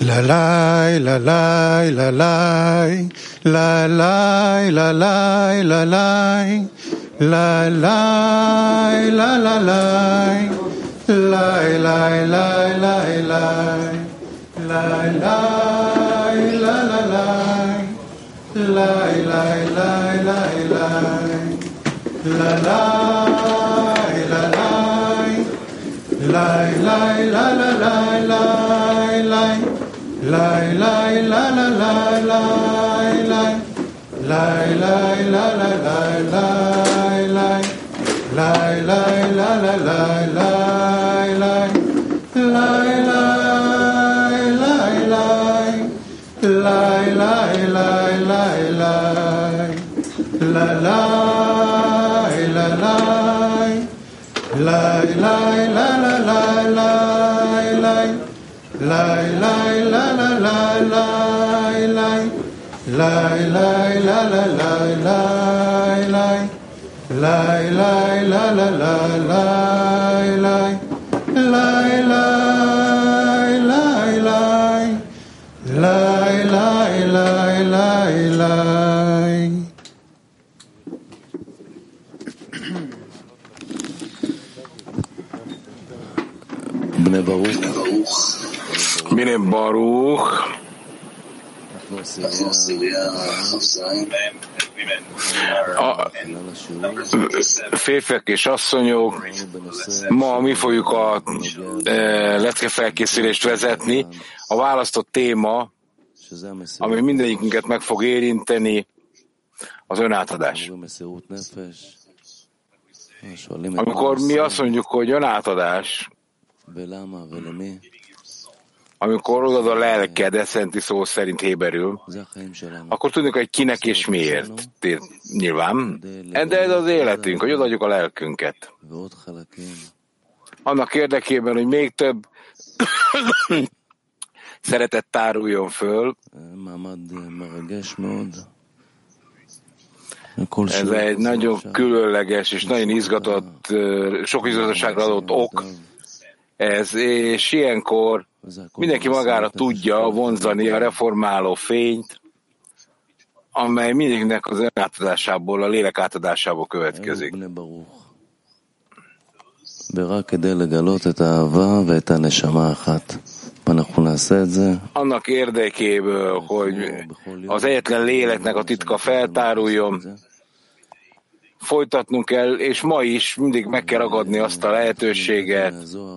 La lai la lai la lai la lai la lai la lai la lai la la lai lai lai lai lai lai lai lai la la lai lai lai lai lai lai la lai la lai lai lai la la lai lai lai lai lai la la lai lai lai lai lai la la lai lai lai lai lai la la lai lai lai lai lai lai lai lai lai lai lai la lai la lai lai lai la la lai lai lai lai lai la la lai lai lai lai lai la la lai lai lai lai lai la la lai lai lai lai lai lai lai lai lai. Bine Baruch. A férfiak és asszonyok, ma mi fogjuk a leckefelkészülést vezetni. A választott téma, ami mindegyikünket meg fog érinteni, az önátadás. Amikor mi azt mondjuk, hogy önátadás, amikor odad a lelked, eszenti szó szerint héberül, akkor tudjuk, hogy kinek és miért. Nyilván. De ez az életünk, hogy odaadjuk a lelkünket. Annak érdekében, hogy még több szeretet táruljon föl. Ez egy nagyon különleges és nagyon izgatott, sok izgatosságra adott ok. És ilyenkor mindenki magára tudja vonzani a reformáló fényt, amely mindenkinek az önátadásából, a lélek átadásából következik. Annak érdekéből, hogy az egyetlen léleknek a titka feltáruljon, folytatnunk kell, és ma is mindig meg kell ragadni azt a lehetőséget,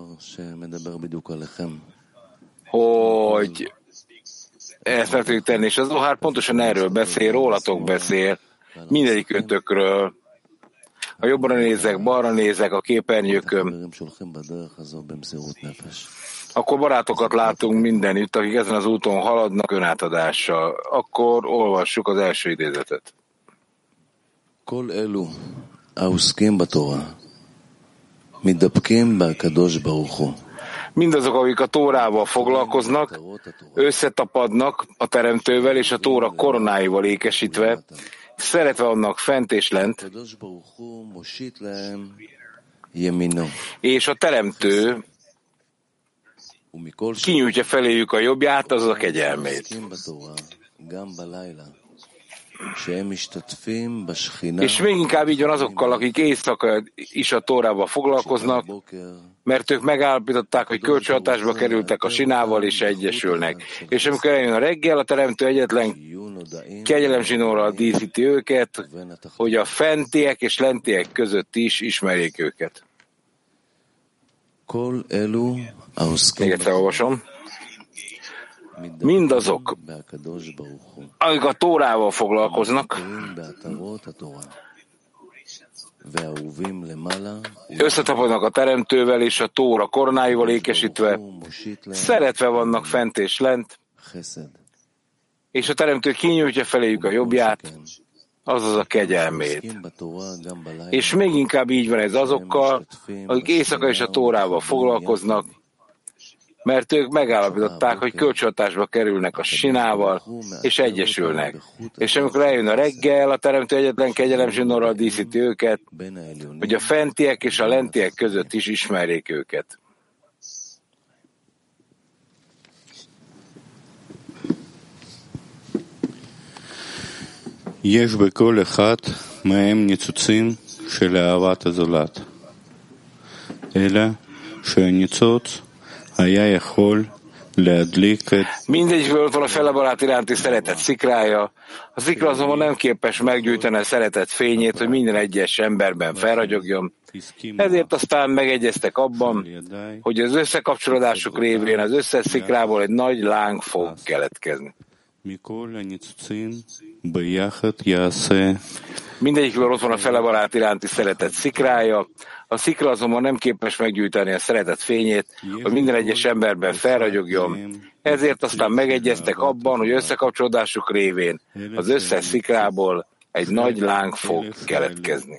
hogy ezt meg tudjuk tenni. És az Zohár pontosan erről beszél, rólatok beszél, mindegyik ötökről. Ha jobbra nézek, balra nézek a képernyőkön, akkor barátokat látunk mindenütt, akik ezen az úton haladnak önátadással. Akkor olvassuk az első idézetet. כל אלו העוסקים בתורה מתדבקים בקדוש ברוך הוא. Mindazok, akik a Tórával foglalkoznak, összetapadnak a Teremtővel és a Tóra koronáival ékesítve, szeretve annak fent és lent, és a Teremtő kinyújtja feléjük a jobbját, azaz a kegyelmét. És még inkább így van azokkal, akik éjszaka is a Tórával foglalkoznak, mert ők megállapították, hogy kölcsönhatásba kerültek a sinával és egyesülnek. És amikor eljön a reggel, a Teremtő egyetlen kegyelemzsinórral díszíti őket, hogy a fentiek és lentiek között is ismerjék őket. Még egyszer olvasom. Mindazok, akik a Tórával foglalkoznak, összetapadnak a Teremtővel és a Tóra koronáival ékesítve, szeretve vannak fent és lent, és a Teremtő kinyújtja feléjük a jobbját, azaz a kegyelmét. És még inkább így van ez azokkal, akik éjszaka és a Tórával foglalkoznak, mert ők megállapították, hogy kölcsönhatásba kerülnek a sinával, és egyesülnek. És amikor eljön a reggel, a Teremtő egyetlen kegyelemzsinórral díszíti őket, hogy a fentiek és a lentiek között is ismerjék őket. יש בכל אחד מהם ניצוצים של אהבת הזולת, אלא שהניצוץ היה יכול להדליק את... Mindegyikből ott van a fele barát iránti szeretet szikrája. A szikra azonban nem képes meggyújtani a szeretet fényét, hogy minden egyes emberben felragyogjon. Ezért aztán megegyeztek abban, hogy az összekapcsolódásuk révén az összes szikrából egy nagy láng fog keletkezni. Mindegyikből ott van a fele barát iránti szeretet szikrája. A szikra azonban nem képes meggyújtani a szeretet fényét, hogy minden egyes emberben felragyogjon. Ezért aztán megegyeztek abban, hogy összekapcsolódásuk révén az összes szikrából egy nagy láng fog keletkezni.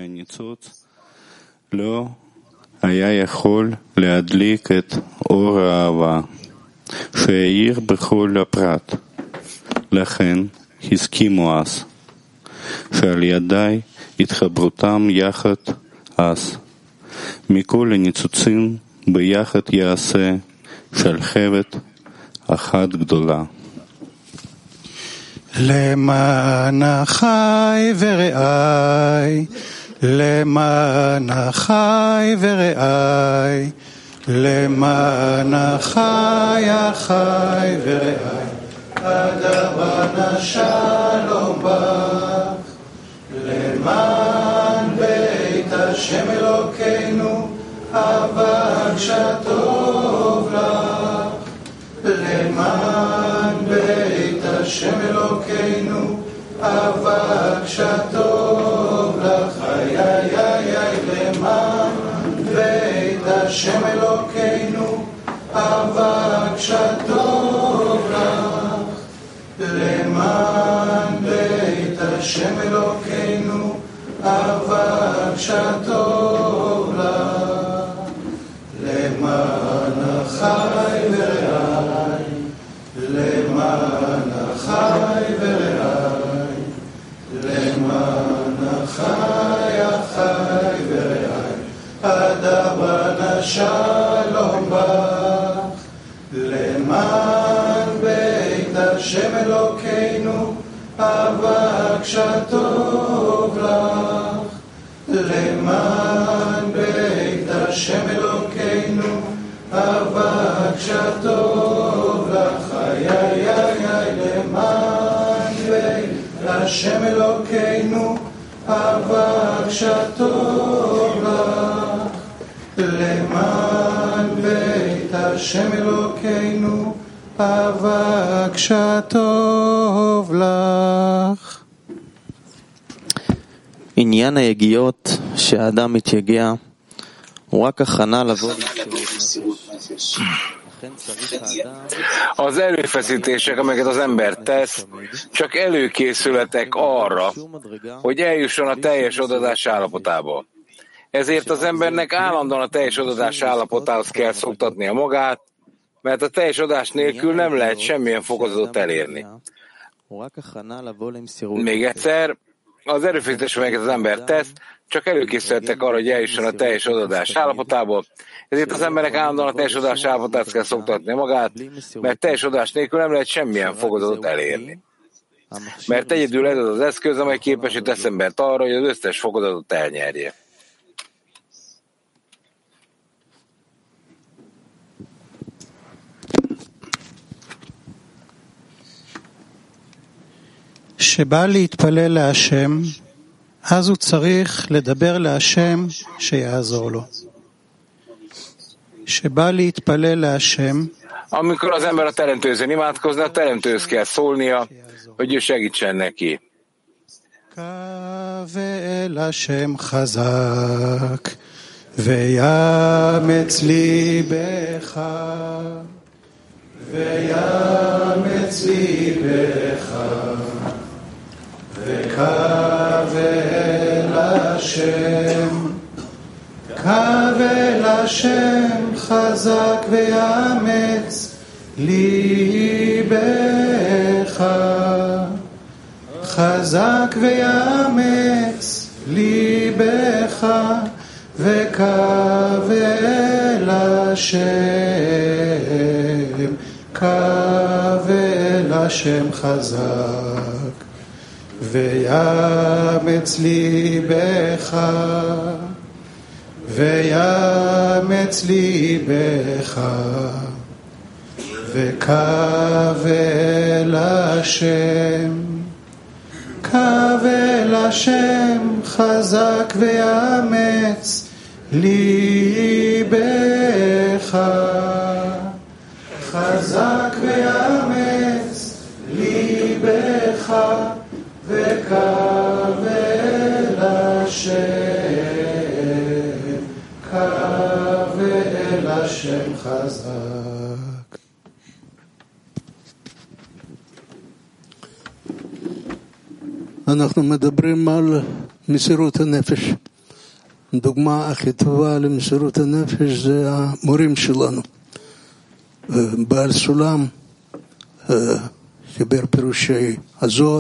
לא היה יכול להדליק את אור האהבה שהאיר בכל הפרט. לכן הסכימו אז שעל ידי התחברותם יחד אז מכל הניצוצים ביחד יעשה שלהבת אחת גדולה. למען אחי ורעי, למען אחי ורעי, למען אחי אחי ורעי, אדרבנה שלום בך, למען בית השם אלוקינו, אבקשה טוב לך, למען בית השם אלוקינו, אבקשה טוב לך, למען בית השם אלוקינו, אבקשה טוב לך, למען בית השם אלוקינו, אבקשה טוב לך, למען אחי ורעי, למען אחי ורעי, למען אחי אחי ורעי, אדרבנה שלום בך, למען בית השם אלוקינו, אבקשה טוב לך, למען בית השם אלוקינו, אבקשה טוב לך, למען בית השם אלוקינו, אבקשה טוב לך, למען בית השם אלוקינו, אבקשה טוב לך. עניין היגיעות שהאדם מתייגע הוא רק הכנה לבוא למסירות נפש. Az erőfeszítések, amelyeket az ember tesz, csak előkészületek arra, hogy eljusson a teljes odadás állapotába. Ezért az embernek állandóan a teljes odadás állapotához kell szoktatnia magát, mert a teljes odás nélkül nem lehet semmilyen fokozatot elérni. Még egyszer, az erőfeszítés, amelyeket az ember tesz, csak előkészületek arra, hogy eljusson a teljes odadás állapotából. Ezért az embernek állandóan a teljes odás állapotához kell szoktatnia magát, mert teljes odás nélkül nem lehet semmilyen fokozatot elérni. Mert egyedül ez az eszköz, amely képesít tesz embert arra, hogy az összes fokozatot elnyerje. שבא להתפלל להשם, אז הוא צריך לדבר להשם שיעזור לו. שבא להתפלל להשם, amikor az ember a teremtőzön imádkozni, a teremtőhöz kell szólnia, hogy ő segítsen neki. ואל השם חזק, ויאמץ ליבך, ויאמץ ליבך, וקו אל השם, קו אל השם חזק ויאמץ ליבך, חזק ויאמץ ליבך, וקו אל השם, קו אל השם חזק ויאמץ ליבך, ויאמץ ליבך, וקו אל השם, קו אל השם חזק ויאמץ ליבך, חזק ויאמץ ליבך, וקו אל השם, קו אל השם חזק. אנחנו מדברים על מסירות הנפש. דוגמה הכי טובה למסירות הנפש זה המורים שלנו. בעל סולם חיבר פירושי הזוהר,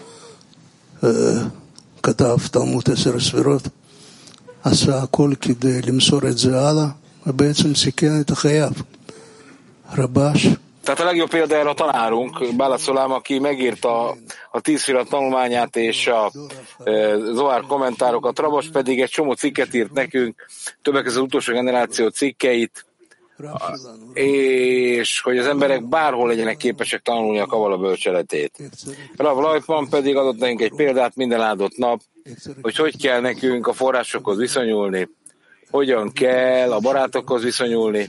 כתב תלמוד 10 ספירות, עשה הכל כדי למסור את זה הלאה, ובעצם סיכן את החייו. רבש. Tehát a legjobb példájára a tanárunk, Bála Szolám, aki megírta a 10 firat tanulmányát és a Zohár kommentárokat, Rabas pedig egy csomó cikket írt nekünk, többek között az utolsó generáció cikkeit, és hogy az emberek bárhol legyenek képesek tanulni a kabala bölcseletét. Rav Lajtman pedig adott nekünk egy példát minden áldott nap, hogy kell nekünk a forrásokhoz viszonyulni, hogyan kell a barátokhoz viszonyulni.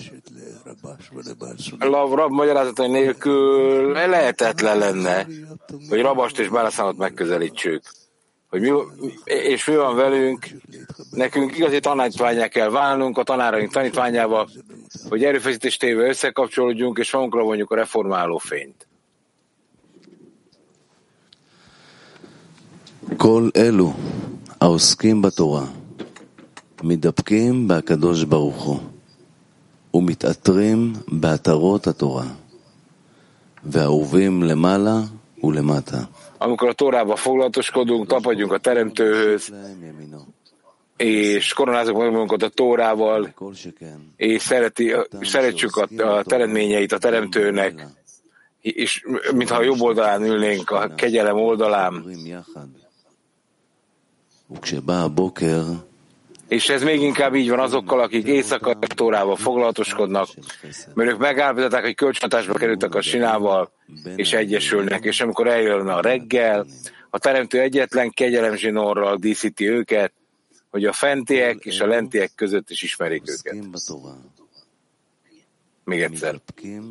Rab magyarázatai nélkül lehetetlen lenne, hogy Rabast és Bálaszánot megközelítsük. Hogy mi van velünk, nekünk igazi tanítvánnyá kell válnunk a tanáraink tanítványával, hogy erőfeszítést téve összekapcsolódjunk, és magunkra vonjuk a reformáló fényt. Kol elu העוסקים בתורה מתדבקים בקדוש ברוך הוא ומתעטרים בעטרות התורה והאהובים למעלה ולמטה. Amikor a Tórában foglalatoskodunk, tapadjunk a Teremtőhöz, és koronázunk magunkat a Tórával, és szeretjük a teremtményeit a Teremtőnek, és mintha a jobb oldalán ülnénk, a kegyelem oldalán. És ez még inkább így van azokkal, akik éjszaka a Tórával foglalatoskodnak, mert ők megállapították, hogy kölcsönhatásba kerültek a Sinával, és egyesülnek, és amikor eljön a reggel, a Teremtő egyetlen kegyelemzsinórral díszíti őket, hogy a fentiek és a lentiek között is ismerik őket. Még egyszer.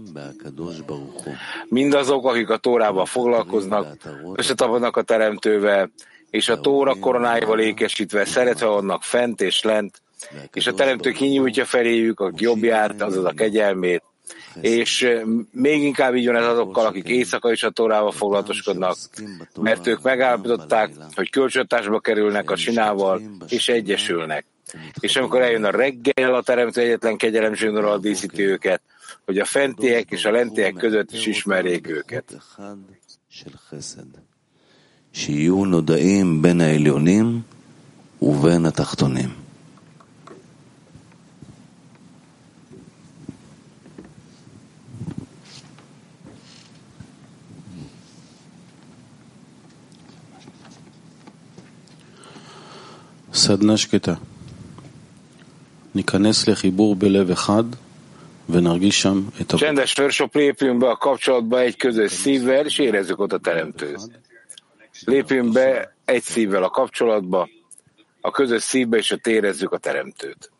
Mindazok, akik a Tórával foglalkoznak, összetapadnak a Teremtővel, és a Tóra koronáival ékesítve szeretve vannak fent és lent, és a Teremtő kinyújtja feléjük a jobbját, azaz a kegyelmét, és még inkább így van ez azokkal, akik éjszaka is a Tórával foglalatoskodnak, mert ők megállapították, hogy kölcsönhatásba kerülnek a Sinával, és egyesülnek. És amikor eljön a reggel, a Teremtő egyetlen kegyelemzsinórral díszíti őket, hogy a fentiek és a lentiek között is ismerjék őket. שיהיו נודעים בין העליונים ובין התחתונים. סדנה שקטה. ניכנס לחיבור בלב אחד ונרגיש שם את a csendes workshop, lépjünk be a kapcsolatba egy közös szívvel, és érezzük ott a Teremtőt. Lépjünk be egy szívvel a kapcsolatba, a közös szívbe, és ott érezzük a Teremtőt.